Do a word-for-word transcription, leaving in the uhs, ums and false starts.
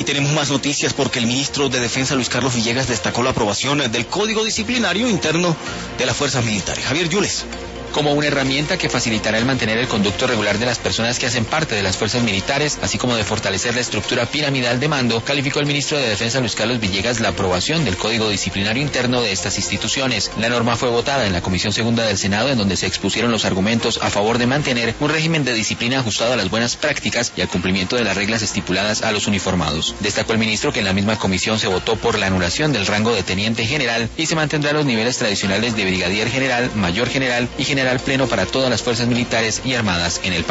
tenemos más noticias porque el ministro de Defensa, Luis Carlos Villegas, destacó la aprobación del Código Disciplinario Interno de las Fuerzas Militares. Javier Yules. Como una herramienta que facilitará el mantener el conducto regular de las personas que hacen parte de las fuerzas militares, así como de fortalecer la estructura piramidal de mando, calificó el ministro de Defensa, Luis Carlos Villegas, la aprobación del Código Disciplinario Interno de estas instituciones. La norma fue votada en la Comisión Segunda del Senado, en donde se expusieron los argumentos a favor de mantener un régimen de disciplina ajustado a las buenas prácticas y al cumplimiento de las reglas estipuladas a los uniformados. Destacó el ministro que en la misma comisión se votó por la anulación del rango de teniente general y se mantendrá los niveles tradicionales de brigadier general, mayor general y general pleno para todas las fuerzas militares y armadas en el país.